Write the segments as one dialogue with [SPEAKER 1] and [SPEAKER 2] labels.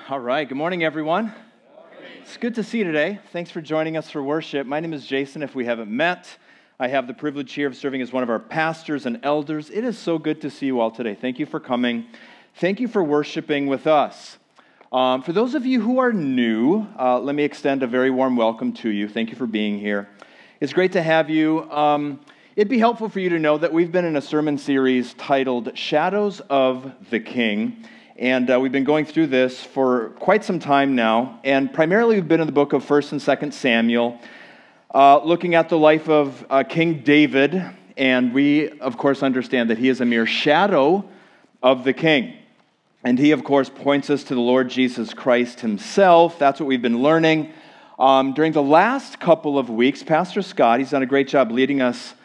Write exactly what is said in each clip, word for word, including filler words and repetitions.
[SPEAKER 1] All right, good morning, everyone. It's good to see you today. Thanks for joining us for worship. My name is Jason. If we haven't met, I have the privilege here of serving as one of our pastors and elders. It is so good to see you all today. Thank you for coming. Thank you for worshiping with us. Um, for those of you who are new, uh, let me extend a very warm welcome to you. Thank you for being here. It's great to have you. Um, it'd be helpful for you to know that we've been in a sermon series titled Shadows of the King. And uh, we've been going through this for quite some time now, and primarily we've been in the book of First and Second Samuel, uh, looking at the life of uh, King David, and we, of course, understand that he is a mere shadow of the king. And he, of course, points us to the Lord Jesus Christ himself. That's what we've been learning. Um, during the last couple of weeks, Pastor Scott, he's done a great job leading us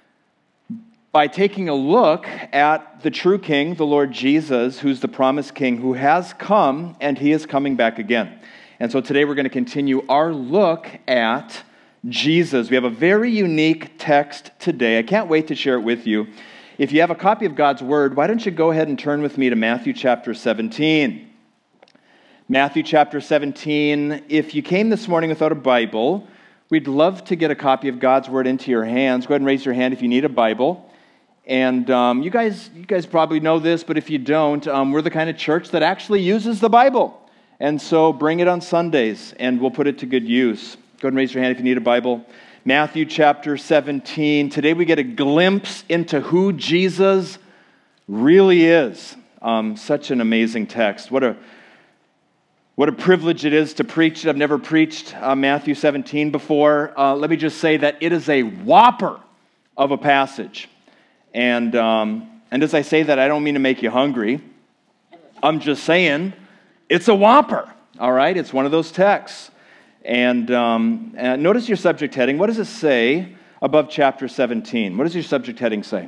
[SPEAKER 1] by taking a look at the true king, the Lord Jesus, who's the promised king, who has come, and he is coming back again. And so today we're going to continue our look at Jesus. We have a very unique text today. I can't wait to share it with you. If you have a copy of God's Word, why don't you go ahead and turn with me to Matthew chapter seventeen. Matthew chapter seventeen. If you came this morning without a Bible, we'd love to get a copy of God's Word into your hands. Go ahead and raise your hand if you need a Bible. And um, you guys you guys probably know this, but if you don't, um, we're the kind of church that actually uses the Bible. And so bring it on Sundays, and we'll put it to good use. Go ahead and raise your hand if you need a Bible. Matthew chapter seventeen. Today we get a glimpse into who Jesus really is. Um, such an amazing text. What a what a privilege it is to preach it. I've never preached uh, Matthew seventeen before. Uh, let me just say that it is a whopper of a passage. And um, and as I say that, I don't mean to make you hungry. I'm just saying it's a whopper, all right? It's one of those texts. And, um, and notice your subject heading. What does it say above chapter seventeen? What does your subject heading say?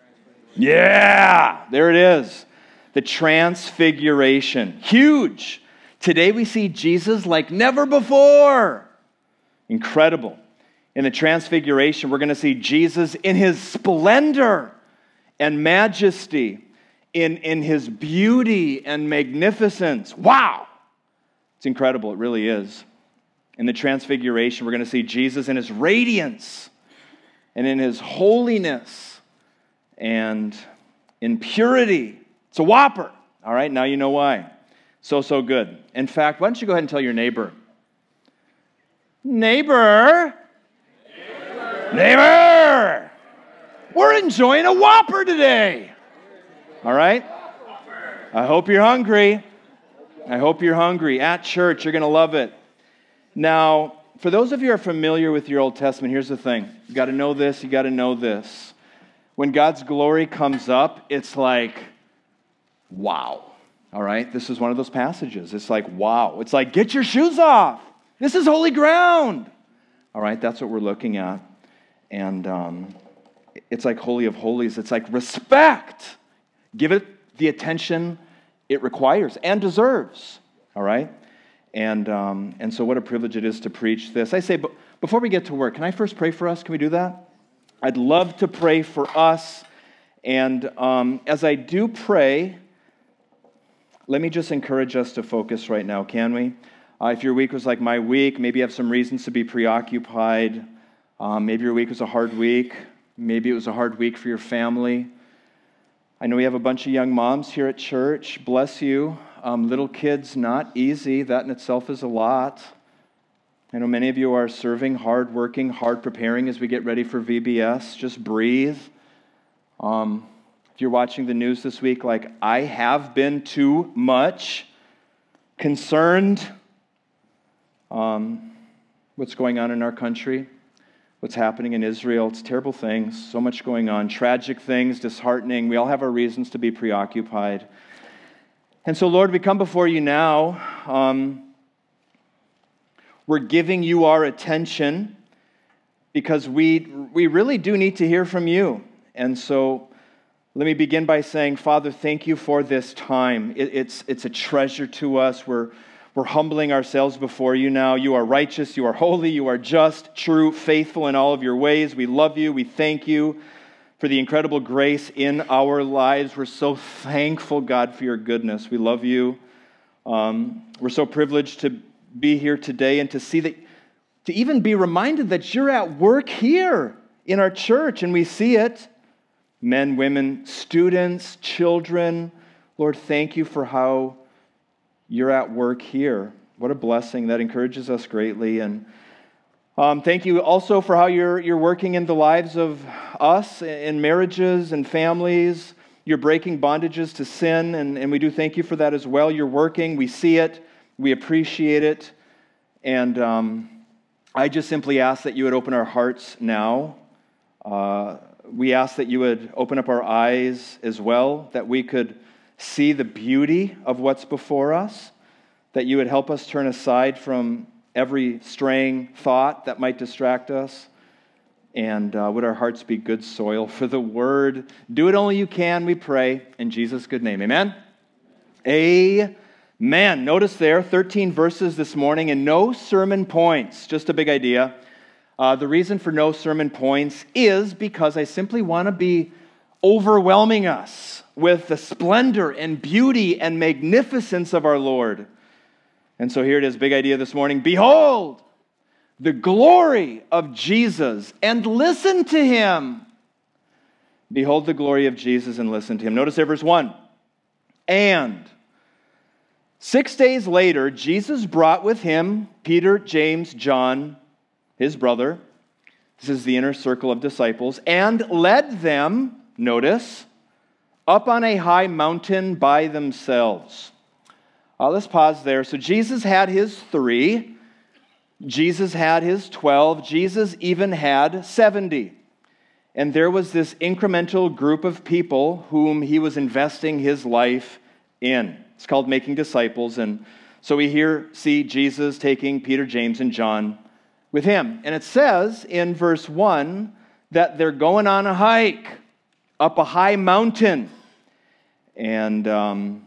[SPEAKER 1] Yeah, there it is. The Transfiguration. Huge. Today we see Jesus like never before. Incredible. In the Transfiguration, we're going to see Jesus in his splendor and majesty, in, in his beauty and magnificence. Wow! It's incredible. It really is. In the Transfiguration, we're going to see Jesus in his radiance and in his holiness and in purity. It's a whopper. All right, now you know why. So, so good. In fact, why don't you go ahead and tell your neighbor. Neighbor! Neighbor! We're enjoying a Whopper today. All right? I hope you're hungry. I hope you're hungry. At church, you're going to love it. Now, for those of you who are familiar with your Old Testament, here's the thing. You got to know this. You got to know this. When God's glory comes up, it's like, wow. All right? This is one of those passages. It's like, wow. It's like, get your shoes off. This is holy ground. All right? That's what we're looking at. And um, it's like Holy of Holies. It's like respect. Give it the attention it requires and deserves. All right? And um, and so what a privilege it is to preach this. I say, but before we get to work, can I first pray for us? Can we do that? I'd love to pray for us. And um, as I do pray, let me just encourage us to focus right now, can we? Uh, if your week was like my week, maybe you have some reasons to be preoccupied. Um, maybe your week was a hard week. Maybe it was a hard week for your family. I know we have a bunch of young moms here at church. Bless you. Um, little kids, not easy. That in itself is a lot. I know many of you are serving, hard working, hard preparing as we get ready for V B S. Just breathe. Um, if you're watching the news this week, like I have been too much concerned. Um, what's going on in our country? What's happening in Israel? It's terrible things. So much going on. Tragic things, disheartening. We all have our reasons to be preoccupied. And so, Lord, we come before you now. Um, we're giving you our attention because we we really do need to hear from you. And so, let me begin by saying, Father, thank you for this time. It, it's it's a treasure to us. We're we're humbling ourselves before you now. You are righteous. You are holy. You are just, true, faithful in all of your ways. We love you. We thank you for the incredible grace in our lives. We're so thankful, God, for your goodness. We love you. Um, we're so privileged to be here today and to see that, to even be reminded that you're at work here in our church, and we see it. Men, women, students, children. Lord, thank you for how you're at work here. What a blessing. That encourages us greatly. And um, thank you also for how you're, you're working in the lives of us, in marriages and families. You're breaking bondages to sin, and, and we do thank you for that as well. You're working. We see it. We appreciate it. And um, I just simply ask that you would open our hearts now. Uh, we ask that you would open up our eyes as well, that we could see the beauty of what's before us, that you would help us turn aside from every straying thought that might distract us, and uh, would our hearts be good soil for the word. Do it only you can, we pray, in Jesus' good name. Amen? Amen. Notice there, thirteen verses this morning, and no sermon points, just a big idea. Uh, the reason for no sermon points is because I simply want to be overwhelming us with the splendor and beauty and magnificence of our Lord. And so here it is, big idea this morning. Behold the glory of Jesus and listen to him. Behold the glory of Jesus and listen to him. Notice there, verse one. And six days later, Jesus brought with him Peter, James, John, his brother. This is the inner circle of disciples. And led them, notice, up on a high mountain by themselves. Uh, let's pause there. So Jesus had his three. Jesus had his twelve. Jesus even had seventy. And there was this incremental group of people whom he was investing his life in. It's called making disciples. And so we here see Jesus taking Peter, James, and John with him. And it says in verse one that they're going on a hike up a high mountain. And um,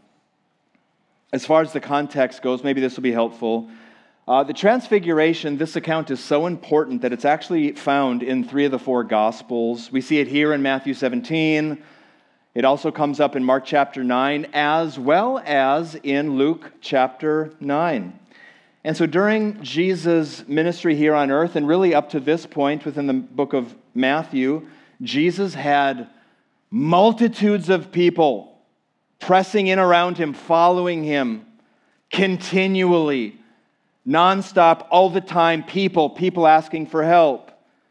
[SPEAKER 1] as far as the context goes, maybe this will be helpful. Uh, the Transfiguration, this account is so important that it's actually found in three of the four Gospels. We see it here in Matthew seventeen. It also comes up in Mark chapter nine, as well as in Luke chapter nine. And so during Jesus' ministry here on earth, and really up to this point within the book of Matthew, Jesus had multitudes of people pressing in around him, following him continually, nonstop, all the time. People, people asking for help,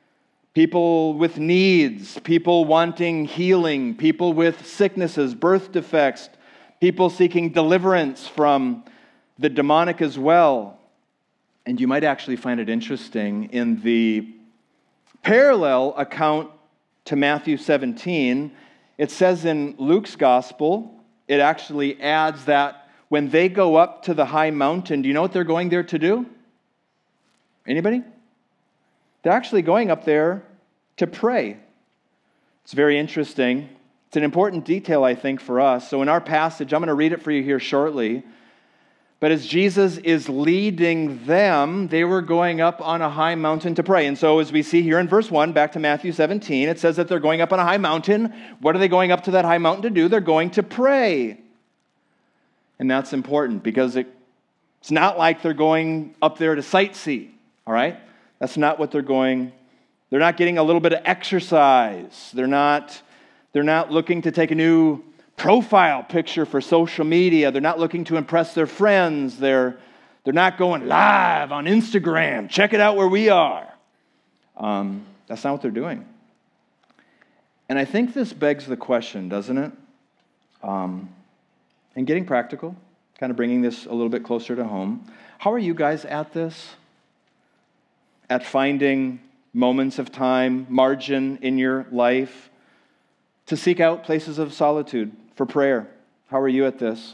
[SPEAKER 1] people with needs, people wanting healing, people with sicknesses, birth defects, people seeking deliverance from the demonic as well. And you might actually find it interesting in the parallel account to Matthew seventeen, it says in Luke's gospel, it actually adds that when they go up to the high mountain, do you know what they're going there to do? Anybody? They're actually going up there to pray. It's very interesting. It's an important detail, I think, for us. So in our passage, I'm going to read it for you here shortly. But as Jesus is leading them, they were going up on a high mountain to pray. And so as we see here in verse one, back to Matthew seventeen, it says that they're going up on a high mountain. What are they going up to that high mountain to do? They're going to pray. And that's important because it, it's not like they're going up there to sightsee, all right? That's not what they're going. They're not getting a little bit of exercise. They're not, they're not looking to take a new profile picture for social media. They're not looking to impress their friends. They're, they're not going live on Instagram. Check it out where we are. Um, that's not what they're doing. And I think this begs the question, doesn't it? Um, and getting practical, kind of bringing this a little bit closer to home. How are you guys at this? At finding moments of time, margin in your life to seek out places of solitude for prayer. How are you at this?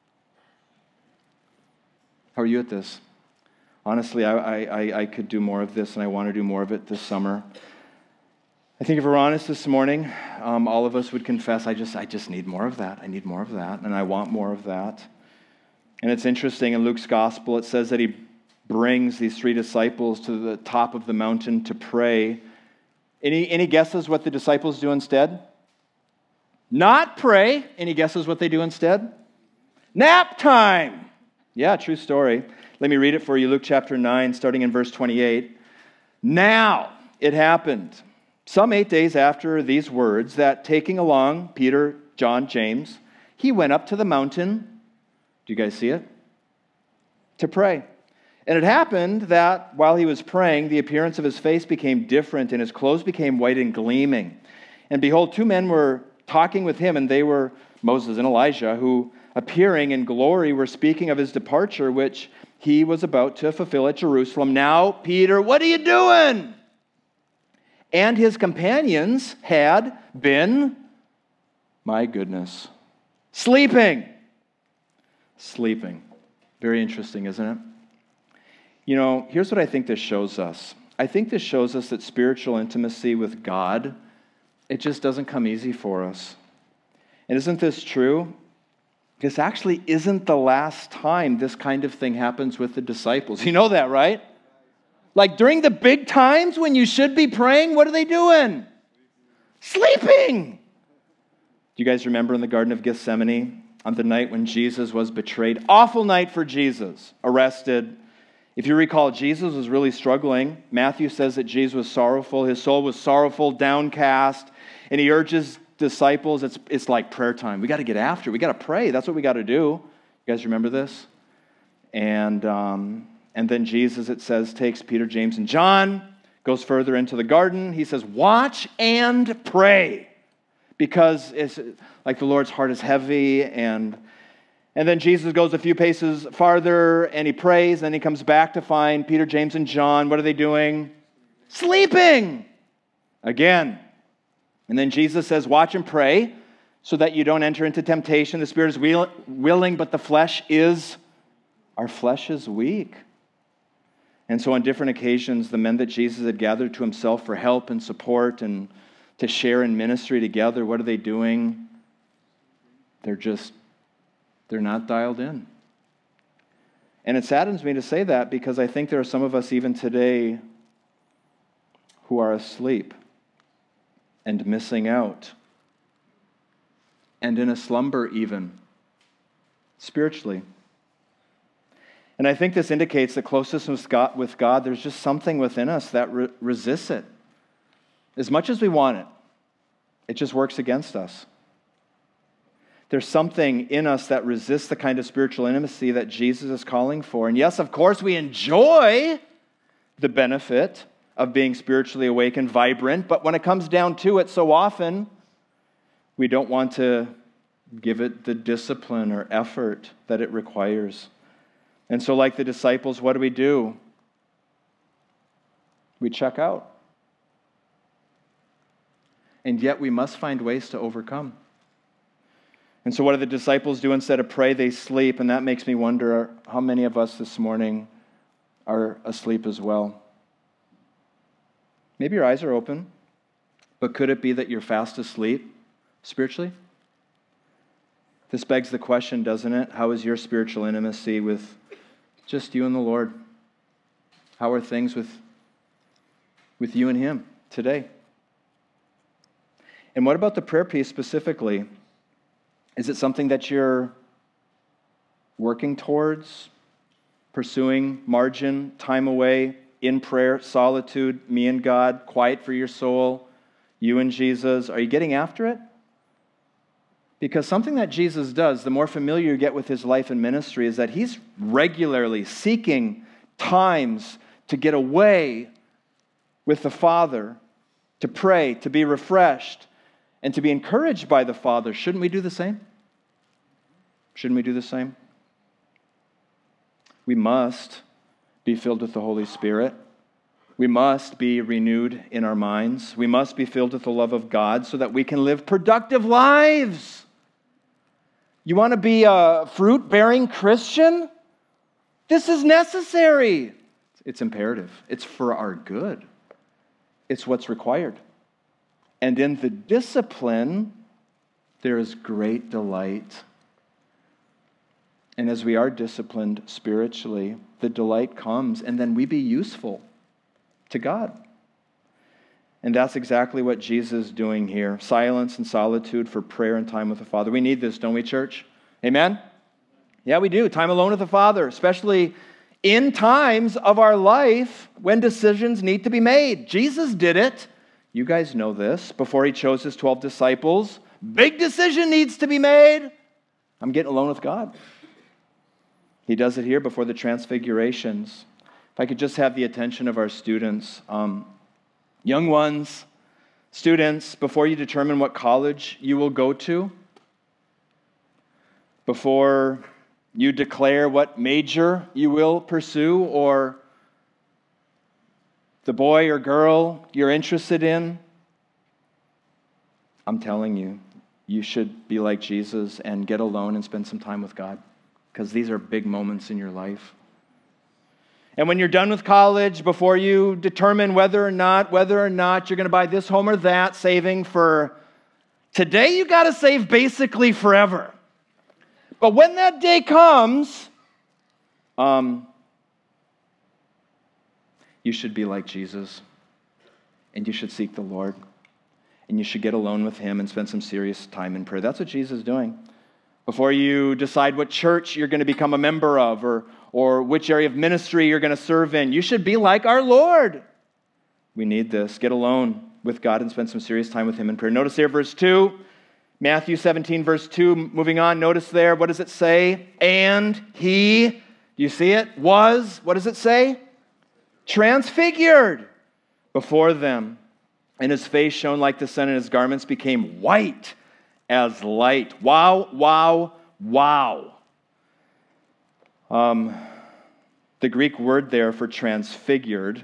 [SPEAKER 1] How are you at this? Honestly, I, I, I could do more of this, and I want to do more of it this summer. I think if we're honest this morning, um, all of us would confess, I just, I just need more of that. I need more of that, and I want more of that. And it's interesting, in Luke's gospel, it says that he brings these three disciples to the top of the mountain to pray. Any, any guesses what the disciples do instead? Not pray. Any guesses what they do instead? Nap time. Yeah, true story. Let me read it for you. Luke chapter nine, starting in verse twenty-eight. Now it happened, some eight days after these words, that taking along Peter, John, James, he went up to the mountain. Do you guys see it? To pray. And it happened that while he was praying, the appearance of his face became different, and his clothes became white and gleaming. And behold, two men were talking with him, and they were Moses and Elijah, who, appearing in glory, were speaking of his departure, which he was about to fulfill at Jerusalem. Now, Peter, what are you doing? And his companions had been, my goodness, sleeping. Sleeping. Very interesting, isn't it? You know, here's what I think this shows us. I think this shows us that spiritual intimacy with God, it just doesn't come easy for us. And isn't this true? This actually isn't the last time this kind of thing happens with the disciples. You know that, right? Like during the big times when you should be praying, what are they doing? Sleeping. Do you guys remember in the Garden of Gethsemane on the night when Jesus was betrayed? Awful night for Jesus, arrested. If you recall, Jesus was really struggling. Matthew says that Jesus was sorrowful. His soul was sorrowful, downcast, and he urges disciples, it's, it's like prayer time. We got to get after it. We got to pray. That's what we got to do. You guys remember this? And, um, and then Jesus, it says, takes Peter, James, and John, goes further into the garden. He says, watch and pray, because it's like the Lord's heart is heavy. And And then Jesus goes a few paces farther, and he prays, and he comes back to find Peter, James, and John. What are they doing? Sleeping! Again. And then Jesus says, watch and pray, so that you don't enter into temptation. The spirit is willing, but the flesh is, our flesh is weak. And so on different occasions, the men that Jesus had gathered to himself for help and support and to share in ministry together, what are they doing? They're just They're not dialed in. And it saddens me to say that, because I think there are some of us even today who are asleep and missing out and in a slumber even, spiritually. And I think this indicates that closeness with God, with God, there's just something within us that re- resists it. As much as we want it, it just works against us. There's something in us that resists the kind of spiritual intimacy that Jesus is calling for. And yes, of course, we enjoy the benefit of being spiritually awake and vibrant, but when it comes down to it, so often we don't want to give it the discipline or effort that it requires. And so like the disciples, what do we do? We check out. And yet we must find ways to overcome. And so what do the disciples do? Instead of pray, they sleep. And that makes me wonder how many of us this morning are asleep as well. Maybe your eyes are open, but could it be that you're fast asleep spiritually? This begs the question, doesn't it? How is your spiritual intimacy with just you and the Lord? How are things with, with you and Him today? And what about the prayer piece specifically? Is it something that you're working towards, pursuing margin, time away, in prayer, solitude, me and God, quiet for your soul, you and Jesus? Are you getting after it? Because something that Jesus does, the more familiar you get with His life and ministry, is that He's regularly seeking times to get away with the Father, to pray, to be refreshed, and to be encouraged by the Father. Shouldn't we do the same? Shouldn't we do the same? We must be filled with the Holy Spirit. We must be renewed in our minds. We must be filled with the love of God so that we can live productive lives. You want to be a fruit-bearing Christian? This is necessary. It's imperative. It's for our good. It's what's required. And in the discipline, there is great delight. And as we are disciplined spiritually, the delight comes, and then we be useful to God. And that's exactly what Jesus is doing here. Silence and solitude for prayer and time with the Father. We need this, don't we, church? Amen? Yeah, we do. Time alone with the Father, especially in times of our life when decisions need to be made. Jesus did it. You guys know this. Before he chose his twelve disciples, big decision needs to be made. I'm getting alone with God. He does it here before the transfigurations. If I could just have the attention of our students. Um, young ones, students, before you determine what college you will go to, before you declare what major you will pursue, or the boy or girl you're interested in, I'm telling you, you should be like Jesus and get alone and spend some time with God, because these are big moments in your life. And when you're done with college, before you determine whether or not, whether or not you're going to buy this home or that, saving for today, you got to save basically forever. But when that day comes, um, you should be like Jesus, and you should seek the Lord, and you should get alone with him and spend some serious time in prayer. That's what Jesus is doing. Before you decide what church you're going to become a member of, or, or which area of ministry you're going to serve in, you should be like our Lord. We need this. Get alone with God and spend some serious time with him in prayer. Notice there, verse two, Matthew seventeen, verse two, moving on. Notice there, what does it say? And he, do you see it? Was, what does it say? Transfigured before them. And his face shone like the sun, and his garments became white as light. Wow, wow, wow. Um, the Greek word there for transfigured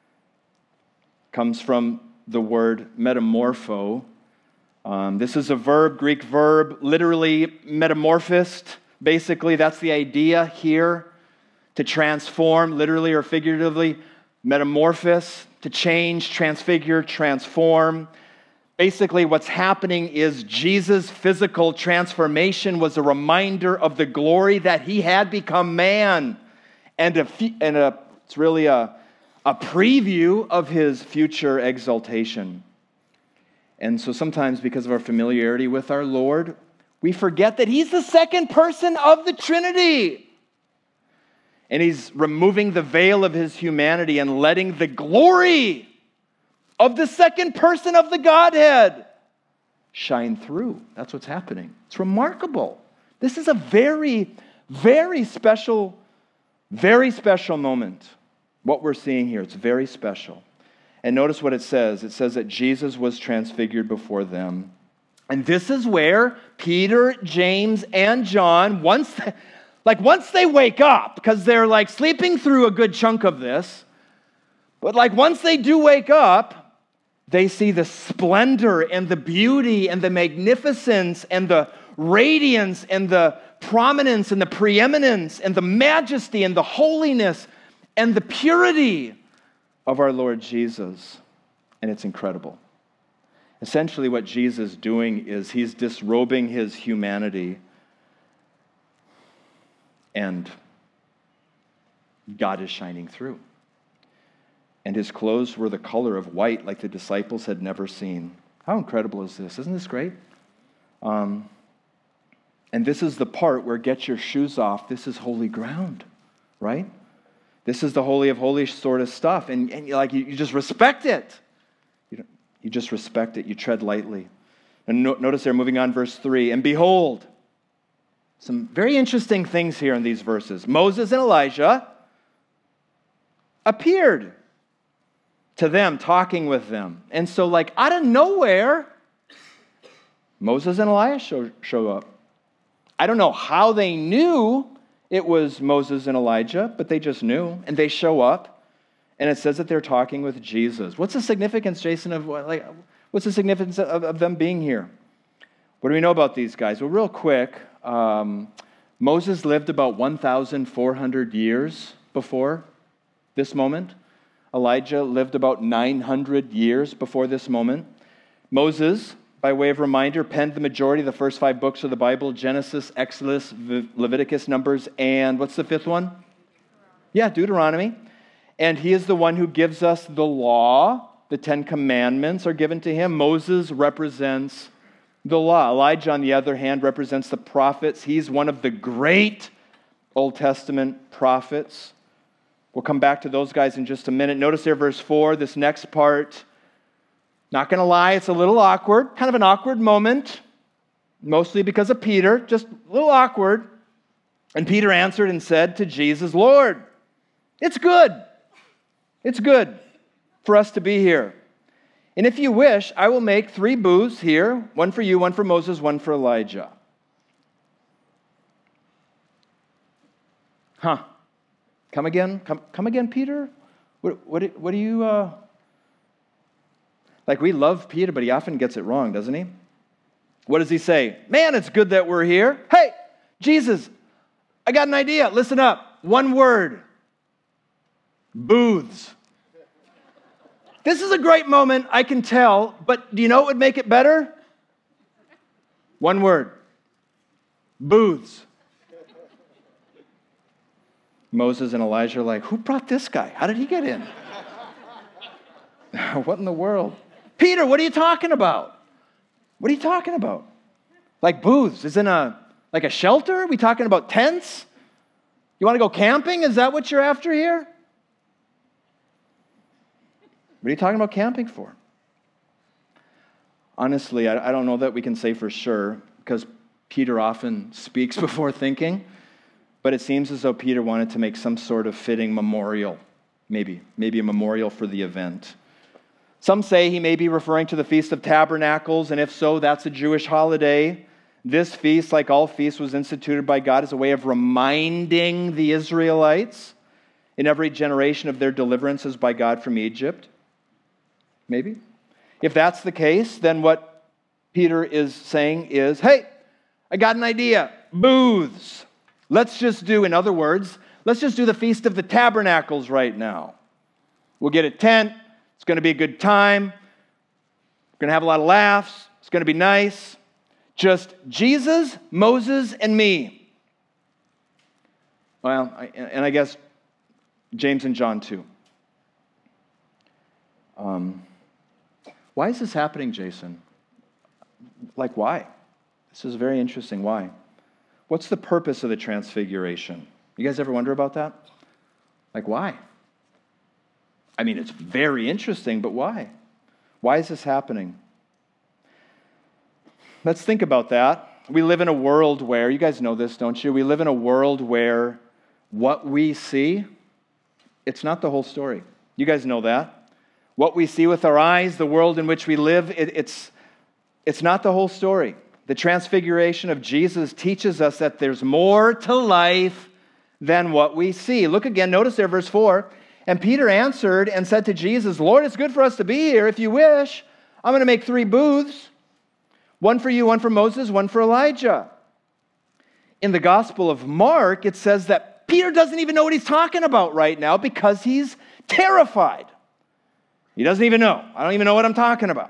[SPEAKER 1] comes from the word metamorpho. Um, this is a verb, Greek verb, literally metamorphosed. Basically, that's the idea here. To transform, literally or figuratively, metamorphose, to change, transfigure, transform. Basically, what's happening is Jesus' physical transformation was a reminder of the glory that he had become man. And, a, and a, it's really a, a preview of his future exaltation. And so sometimes, because of our familiarity with our Lord, we forget that he's the second person of the Trinity. And he's removing the veil of his humanity and letting the glory of the second person of the Godhead shine through. That's what's happening. It's remarkable. This is a very, very special, very special moment. What we're seeing here, it's very special. And notice what it says. It says that Jesus was transfigured before them. And this is where Peter, James, and John, once they, like once they wake up, because they're like sleeping through a good chunk of this, but like once they do wake up, they see the splendor and the beauty and the magnificence and the radiance and the prominence and the preeminence and the majesty and the holiness and the purity of our Lord Jesus. And it's incredible. Essentially, what Jesus is doing is he's disrobing his humanity, and God is shining through. And his clothes were the color of white, like the disciples had never seen. How incredible is this? Isn't this great? Um, and this is the part where get your shoes off. This is holy ground, right? This is the holy of holies sort of stuff. And, and like you, you just respect it. You, don't, you just respect it. You tread lightly. And no, notice there, moving on, verse three. And behold, some very interesting things here in these verses. Moses and Elijah appeared to them, talking with them. And so, like, out of nowhere, Moses and Elijah show, show up. I don't know how they knew it was Moses and Elijah, but they just knew. And they show up, and it says that they're talking with Jesus. What's the significance, Jason, of like, what's the significance of, of them being here? What do we know about these guys? Well, real quick, um, Moses lived about one thousand four hundred years before this moment. Elijah lived about nine hundred years before this moment. Moses, by way of reminder, penned the majority of the first five books of the Bible: Genesis, Exodus, Leviticus, Numbers, and what's the fifth one? Yeah, Deuteronomy. And he is the one who gives us the law. The Ten Commandments are given to him. Moses represents the law. Elijah, on the other hand, represents the prophets. He's one of the great Old Testament prophets. We'll come back to those guys in just a minute. Notice there, verse four, this next part. Not going to lie, it's a little awkward, kind of an awkward moment, mostly because of Peter, just a little awkward. And Peter answered and said to Jesus, Lord, it's good. It's good for us to be here. And if you wish, I will make three booths here, one for you, one for Moses, one for Elijah. Huh. Come again? Come, come again, Peter? What, what, what do you... Uh... Like, we love Peter, but he often gets it wrong, doesn't he? What does he say? Man, it's good that we're here. Hey, Jesus, I got an idea. Listen up. One word. Booths. This is a great moment, I can tell, but do you know what would make it better? One word. Booths. Moses and Elijah are like, who brought this guy? How did he get in? What in the world? Peter, what are you talking about? What are you talking about? Like booths? Is in a like a shelter? Are we talking about tents? You want to go camping? Is that what you're after here? What are you talking about camping for? Honestly, I, I don't know that we can say for sure, because Peter often speaks before thinking, but it seems as though Peter wanted to make some sort of fitting memorial, maybe, maybe a memorial for the event. Some say he may be referring to the Feast of Tabernacles, and if so, that's a Jewish holiday. This feast, like all feasts, was instituted by God as a way of reminding the Israelites in every generation of their deliverances by God from Egypt. Maybe. If that's the case, then what Peter is saying is, hey, I got an idea. Booths. Let's just do, in other words, let's just do the Feast of the Tabernacles right now. We'll get a tent. It's going to be a good time. We're going to have a lot of laughs. It's going to be nice. Just Jesus, Moses, and me. Well, I, and I guess James and John too. Um, why is this happening, Jason? Like, why? This is very interesting. Why? What's the purpose of the transfiguration? You guys ever wonder about that? Like, why? I mean, it's very interesting, but why? Why is this happening? Let's think about that. We live in a world where, you guys know this, don't you? We live in a world where what we see, it's not the whole story. You guys know that. What we see with our eyes, the world in which we live, it, it's, it's not the whole story. The transfiguration of Jesus teaches us that there's more to life than what we see. Look again, notice there, verse four. And Peter answered and said to Jesus, Lord, it's good for us to be here. If you wish, I'm going to make three booths. One for you, one for Moses, one for Elijah. In the Gospel of Mark, it says that Peter doesn't even know what he's talking about right now because he's terrified. He doesn't even know. I don't even know what I'm talking about.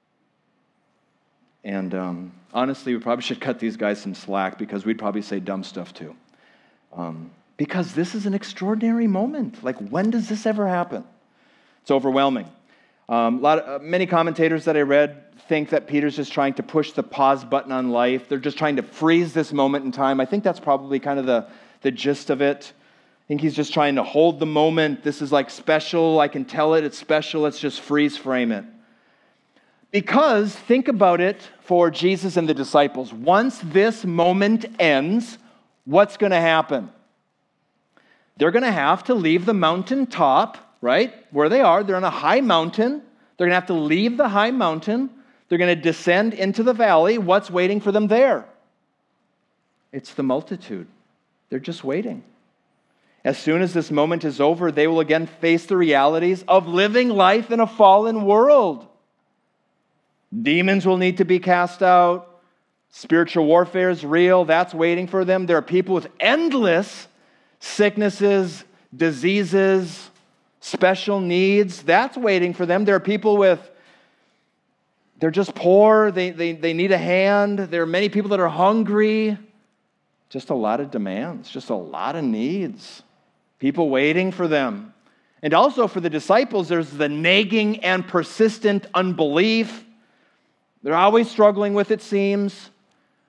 [SPEAKER 1] And um, honestly, we probably should cut these guys some slack because we'd probably say dumb stuff too. Um, because this is an extraordinary moment. Like, when does this ever happen? It's overwhelming. Um, a lot of, uh, many commentators that I read think that Peter's just trying to push the pause button on life. They're just trying to freeze this moment in time. I think that's probably kind of the, the gist of it. I think he's just trying to hold the moment. This is like special. I can tell it. It's special. Let's just freeze frame it. Because, think about it for Jesus and the disciples. Once this moment ends, what's going to happen? They're going to have to leave the mountaintop, right? Where they are. They're on a high mountain. They're going to have to leave the high mountain. They're going to descend into the valley. What's waiting for them there? It's the multitude. They're just waiting. As soon as this moment is over, they will again face the realities of living life in a fallen world. Demons will need to be cast out. Spiritual warfare is real. That's waiting for them. There are people with endless sicknesses, diseases, special needs. That's waiting for them. There are people with, they're just poor. They, they, they need a hand. There are many people that are hungry. Just a lot of demands. Just a lot of needs. People waiting for them. And also for the disciples, there's the nagging and persistent unbelief. They're always struggling with, it seems.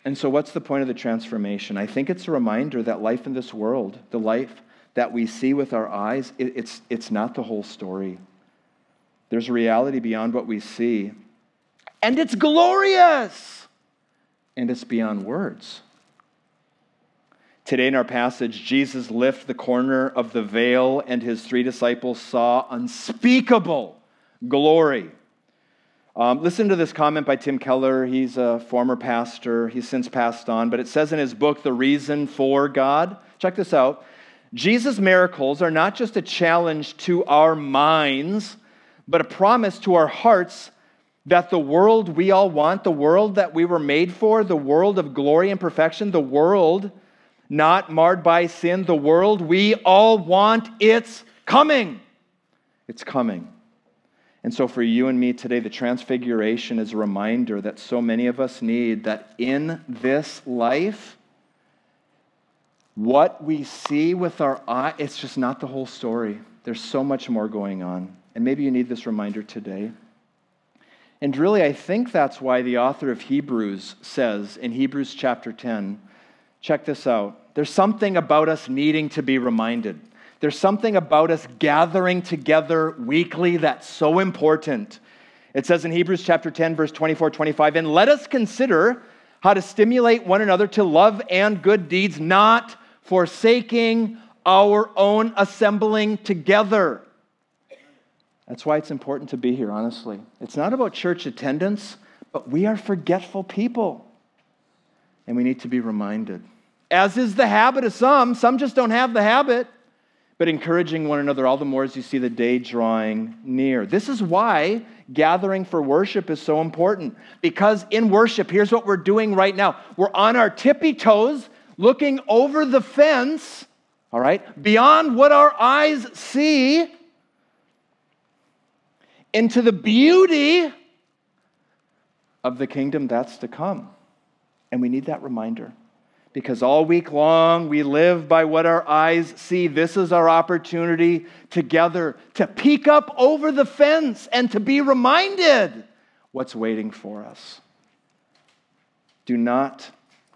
[SPEAKER 1] And so what's the point of the transformation? I think it's a reminder that life in this world, the life that we see with our eyes, it, it's, it's not the whole story. There's a reality beyond what we see. And it's glorious! And it's beyond words. Today in our passage, Jesus lifted the corner of the veil and his three disciples saw unspeakable glory. Um, listen to this comment by Tim Keller. He's a former pastor. He's since passed on. But it says in his book, The Reason for God, check this out. Jesus' miracles are not just a challenge to our minds, but a promise to our hearts that the world we all want, the world that we were made for, the world of glory and perfection, the world not marred by sin, the world we all want, it's coming. It's coming. And so for you and me today, the transfiguration is a reminder that so many of us need, that in this life, what we see with our eye, it's just not the whole story. There's so much more going on. And maybe you need this reminder today. And really, I think that's why the author of Hebrews says in Hebrews chapter ten, check this out. There's something about us needing to be reminded. There's something about us gathering together weekly that's so important. It says in Hebrews chapter ten, verse twenty-four, twenty-five, and let us consider how to stimulate one another to love and good deeds, not forsaking our own assembling together. That's why it's important to be here, honestly. It's not about church attendance, but we are forgetful people. And we need to be reminded. As is the habit of some, some just don't have the habit, but encouraging one another all the more as you see the day drawing near. This is why gathering for worship is so important. Because in worship, here's what we're doing right now. We're on our tippy toes, looking over the fence, all right, beyond what our eyes see, into the beauty of the kingdom that's to come. And we need that reminder. Because all week long, we live by what our eyes see. This is our opportunity together to peek up over the fence and to be reminded what's waiting for us. Do not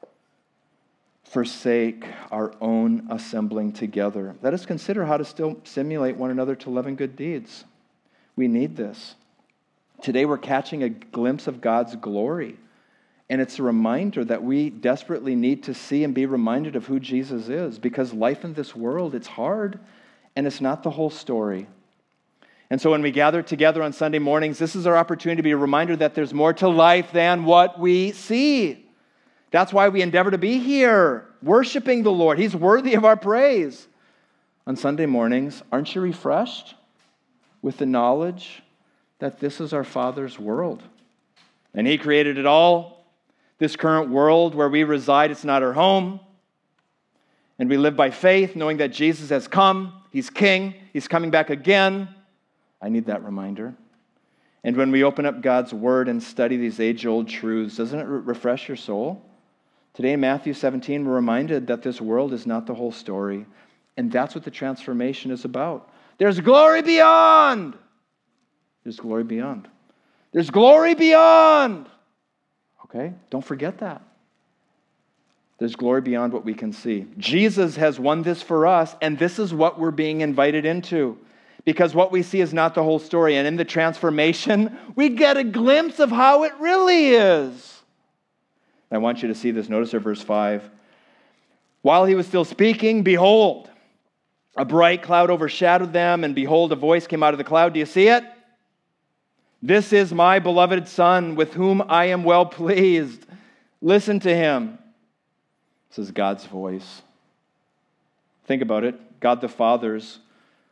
[SPEAKER 1] forsake our own assembling together. Let us consider how to still stimulate one another to love and good deeds. We need this. Today we're catching a glimpse of God's glory. And it's a reminder that we desperately need to see and be reminded of who Jesus is. Because life in this world, it's hard and it's not the whole story. And so when we gather together on Sunday mornings, this is our opportunity to be a reminder that there's more to life than what we see. That's why we endeavor to be here, worshiping the Lord. He's worthy of our praise. On Sunday mornings, aren't you refreshed with the knowledge that this is our Father's world? And He created it all. This current world where we reside, it's not our home. And we live by faith, knowing that Jesus has come. He's King. He's coming back again. I need that reminder. And when we open up God's Word and study these age-old truths, doesn't it re- refresh your soul? Today in Matthew seventeen, we're reminded that this world is not the whole story. And that's what the transformation is about. There's glory beyond. There's glory beyond. There's glory beyond. Okay? Don't forget that. There's glory beyond what we can see. Jesus has won this for us, and this is what we're being invited into. Because what we see is not the whole story. And in the transformation, we get a glimpse of how it really is. I want you to see this. Notice our verse five. While he was still speaking, behold, a bright cloud overshadowed them, and behold, a voice came out of the cloud. Do you see it? This is my beloved Son, with whom I am well pleased. Listen to him. This is God's voice. Think about it. God the Father's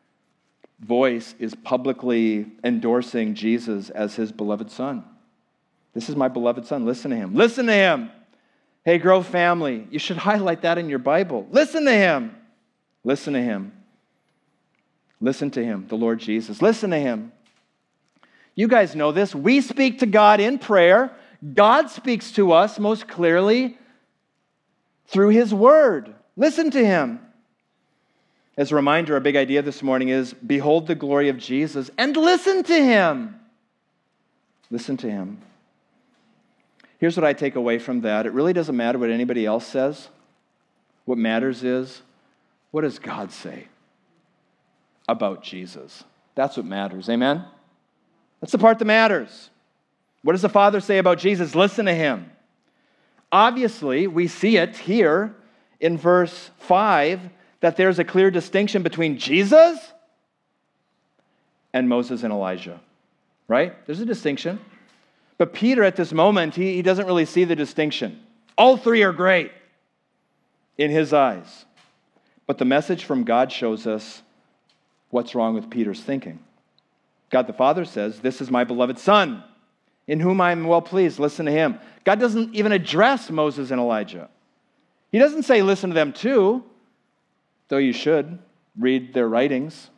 [SPEAKER 1] voice is publicly endorsing Jesus as his beloved Son. This is my beloved Son. Listen to him. Listen to him. Hey, Grove family, you should highlight that in your Bible. Listen to him. Listen to him. Listen to him, the Lord Jesus. Listen to him. You guys know this. We speak to God in prayer. God speaks to us most clearly through his word. Listen to him. As a reminder, our big idea this morning is behold the glory of Jesus and listen to him. Listen to him. Here's what I take away from that. It really doesn't matter what anybody else says. What matters is, what does God say about Jesus? That's what matters. Amen? That's the part that matters. What does the Father say about Jesus? Listen to him. Obviously, we see it here in verse five that there's a clear distinction between Jesus and Moses and Elijah. Right? There's a distinction. But Peter, at this moment, he, he doesn't really see the distinction. All three are great in his eyes. But the message from God shows us what's wrong with Peter's thinking. God the Father says, "This is my beloved Son, in whom I am well pleased. Listen to him." God doesn't even address Moses and Elijah. He doesn't say, listen to them too, though you should read their writings.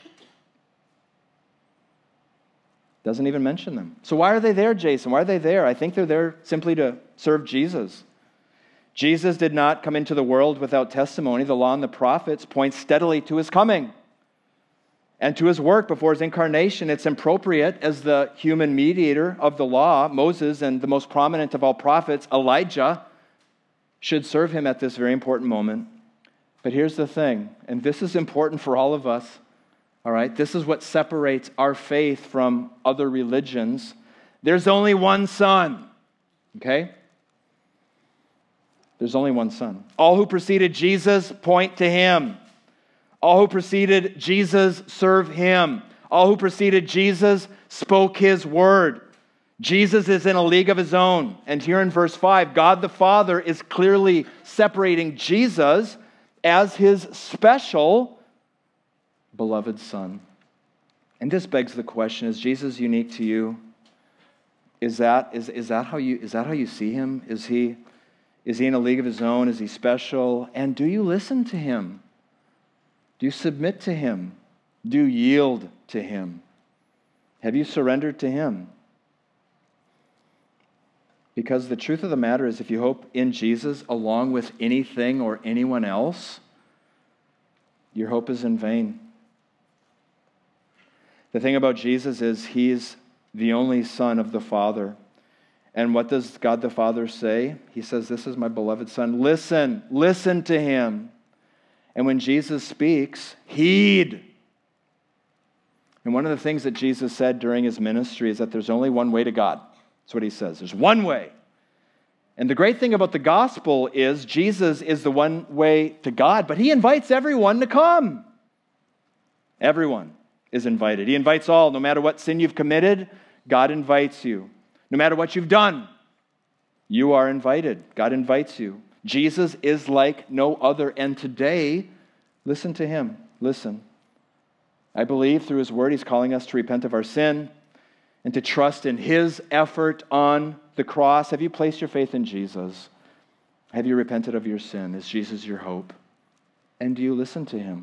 [SPEAKER 1] Doesn't even mention them. So why are they there, Jason? Why are they there? I think they're there simply to serve Jesus. Jesus did not come into the world without testimony. The law and the prophets point steadily to his coming and to his work before his incarnation. It's appropriate as the human mediator of the law, Moses, and the most prominent of all prophets, Elijah, should serve him at this very important moment. But here's the thing, and this is important for all of us. All right, this is what separates our faith from other religions. There's only one Son, okay? There's only one Son. All who preceded Jesus point to him. All who preceded Jesus serve him. All who preceded Jesus spoke his word. Jesus is in a league of his own. And here in verse five, God the Father is clearly separating Jesus as his special beloved Son. And this begs the question, is Jesus unique to you? Is that, is, is that how you, is that how you see him? Is he, is he in a league of his own? Is he special? And do you listen to him? Do you submit to him? Do you yield to him? Have you surrendered to him? Because the truth of the matter is, if you hope in Jesus along with anything or anyone else, your hope is in vain. The thing about Jesus is he's the only Son of the Father. And what does God the Father say? He says, "This is my beloved Son. Listen, listen to him." And when Jesus speaks, heed. And one of the things that Jesus said during his ministry is that there's only one way to God. That's what he says. There's one way. And the great thing about the gospel is Jesus is the one way to God, but he invites everyone to come. Everyone is invited. He invites all. No matter what sin you've committed, God invites you. No matter what you've done, you are invited. God invites you. Jesus is like no other. And today, listen to him. Listen. I believe through his word, he's calling us to repent of our sin and to trust in his effort on the cross. Have you placed your faith in Jesus? Have you repented of your sin? Is Jesus your hope? And do you listen to him?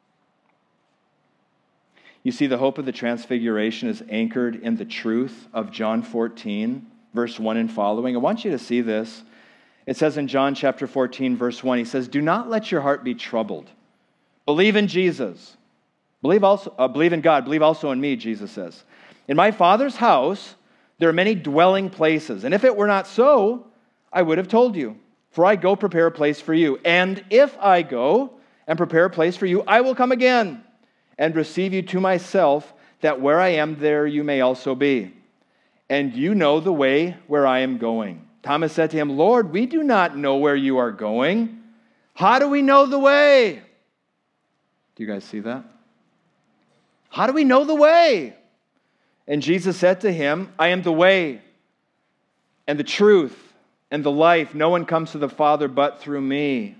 [SPEAKER 1] You see, the hope of the transfiguration is anchored in the truth of John fourteen, verse one and following. I want you to see this. It says in John chapter fourteen, verse one, he says, "Do not let your heart be troubled. Believe in Jesus. Believe also, uh, believe in God. Believe also in me," Jesus says. "In my Father's house, there are many dwelling places. And if it were not so, I would have told you. For I go prepare a place for you. And if I go and prepare a place for you, I will come again and receive you to myself, that where I am, there you may also be. And you know the way where I am going." Thomas said to him, "Lord, we do not know where you are going. How do we know the way?" Do you guys see that? How do we know the way? And Jesus said to him, "I am the way and the truth and the life. No one comes to the Father but through me."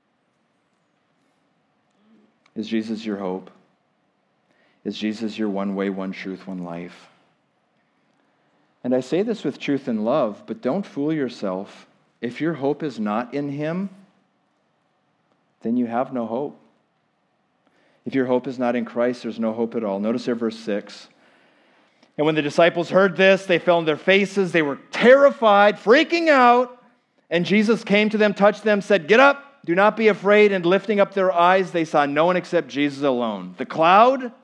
[SPEAKER 1] Is Jesus your hope? Is Jesus your one way, one truth, one life? And I say this with truth and love, but don't fool yourself. If your hope is not in him, then you have no hope. If your hope is not in Christ, there's no hope at all. Notice there verse six. "And when the disciples heard this, they fell on their faces. They were terrified, freaking out. And Jesus came to them, touched them, said, 'Get up, do not be afraid.' And lifting up their eyes, they saw no one except Jesus alone. The cloud,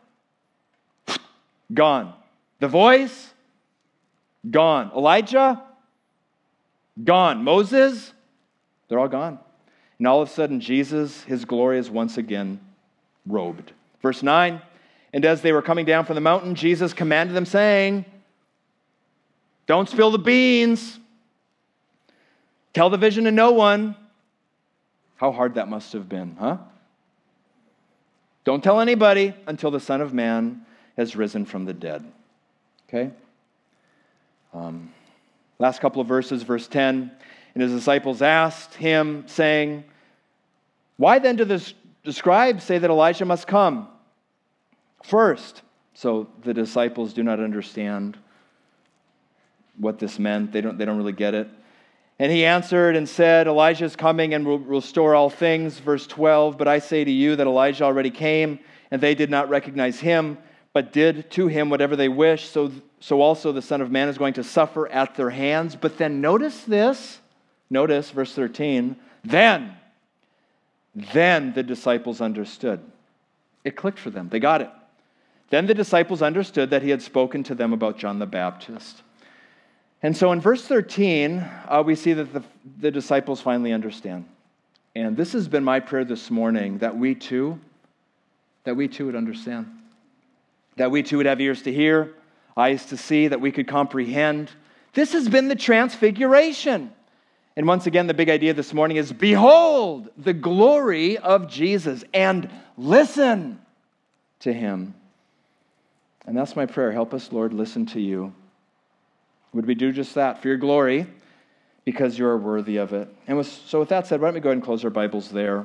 [SPEAKER 1] gone. The voice, gone. Elijah, Gone. Moses, they're all gone. And all of a sudden, Jesus, his glory is once again robed. Verse nine, and as they were coming down from the mountain, Jesus commanded them, saying, don't spill the beans. Tell the vision to no one. How hard that must have been, huh? Don't tell anybody until the Son of Man has risen from the dead. Okay? Um, last couple of verses, verse ten. And his disciples asked him, saying, why then do the, the scribes say that Elijah must come first? So the disciples do not understand what this meant. They don't, they don't really get it. And he answered and said, Elijah is coming and will restore all things. Verse twelve, but I say to you that Elijah already came, and they did not recognize him, but did to him whatever they wished. So, so also the Son of Man is going to suffer at their hands. But then notice this. Notice verse thirteen. Then, then the disciples understood. It clicked for them. They got it. Then the disciples understood that he had spoken to them about John the Baptist. And so in verse thirteen, uh, we see that the, the disciples finally understand. And this has been my prayer this morning, that we too, that we too would understand. That we too would have ears to hear, eyes to see, that we could comprehend. This has been the transfiguration. And once again, the big idea this morning is, behold the glory of Jesus and listen to him. And that's my prayer. Help us, Lord, listen to you. Would we do just that for your glory, because you are worthy of it? And with, so with that said, why don't we go ahead and close our Bibles there.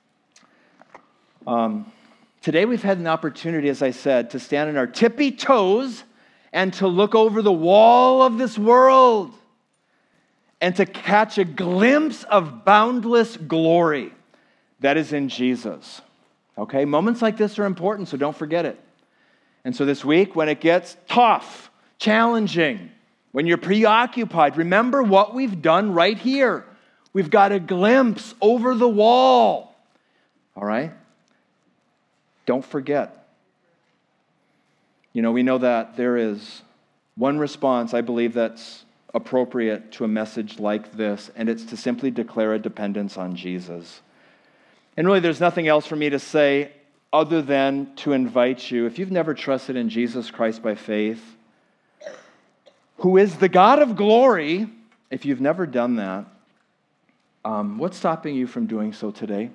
[SPEAKER 1] Um, today we've had an opportunity, as I said, to stand on our tippy toes and to look over the wall of this world and to catch a glimpse of boundless glory that is in Jesus. Okay? Moments like this are important, so don't forget it. And so this week, when it gets tough, challenging, when you're preoccupied, remember what we've done right here. We've got a glimpse over the wall. All right? Don't forget. You know, we know that there is one response, I believe, that's appropriate to a message like this, and it's to simply declare a dependence on Jesus. And really, there's nothing else for me to say other than to invite you, if you've never trusted in Jesus Christ by faith, who is the God of glory, if you've never done that, um, what's stopping you from doing so today?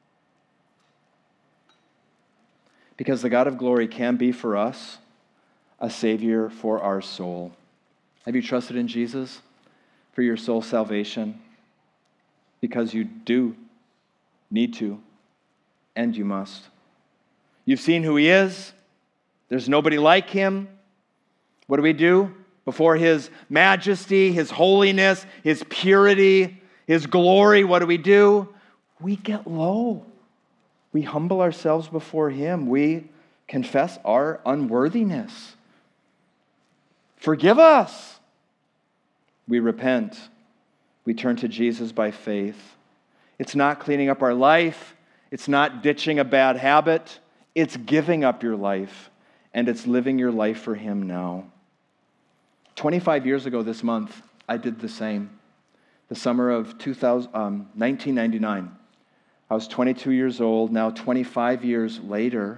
[SPEAKER 1] Because the God of glory can be for us a Savior for our soul. Have you trusted in Jesus for your soul's salvation? Because you do need to, and you must. You've seen who he is. There's nobody like him. What do we do? Before his majesty, his holiness, his purity, his glory, what do we do? We get low. We humble ourselves before him. We confess our unworthiness. Forgive us. We repent. We turn to Jesus by faith. It's not cleaning up our life. It's not ditching a bad habit. It's giving up your life, and it's living your life for him now. twenty-five years ago this month, I did the same. The summer of two thousand, um, nineteen ninety-nine. I was twenty-two years old. Now, twenty-five years later,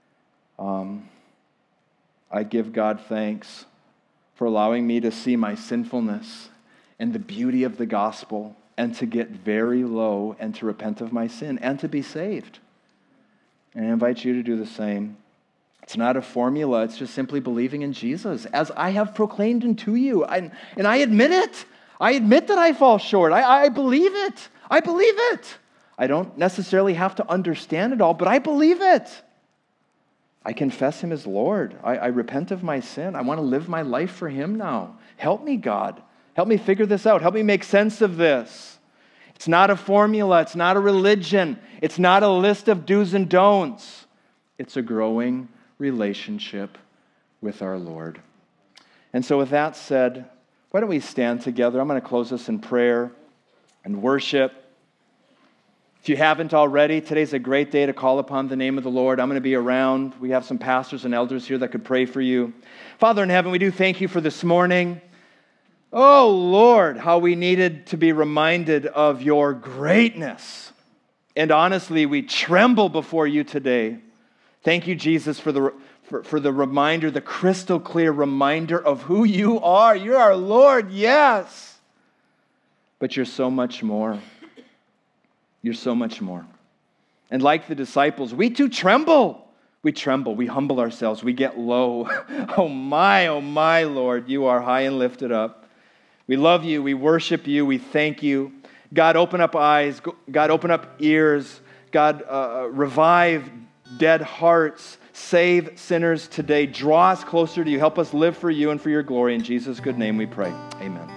[SPEAKER 1] um, I give God thanks for allowing me to see my sinfulness and the beauty of the gospel, and to get very low and to repent of my sin and to be saved. And I invite you to do the same. It's not a formula. It's just simply believing in Jesus, as I have proclaimed unto you. I, and I admit it. I admit that I fall short. I, I believe it. I believe it. I don't necessarily have to understand it all, but I believe it. I confess him as Lord. I, I repent of my sin. I want to live my life for him now. Help me, God. Help me figure this out. Help me make sense of this. It's not a formula. It's not a religion. It's not a list of do's and don'ts. It's a growing relationship with our Lord. And so with that said, why don't we stand together? I'm going to close this in prayer and worship. If you haven't already, today's a great day to call upon the name of the Lord. I'm going to be around. We have some pastors and elders here that could pray for you. Father in heaven, we do thank you for this morning. Oh, Lord, how we needed to be reminded of your greatness. And honestly, we tremble before you today. Thank you, Jesus, for the, for, for the reminder, the crystal clear reminder of who you are. You're our Lord, yes. But you're so much more. You're so much more. And like the disciples, we too tremble. We tremble. We humble ourselves. We get low. Oh my, oh my, Lord, you are high and lifted up. We love you. We worship you. We thank you. God, open up eyes. God, open up ears. God, uh, revive dead hearts. Save sinners today. Draw us closer to you. Help us live for you and for your glory. In Jesus' good name we pray. Amen.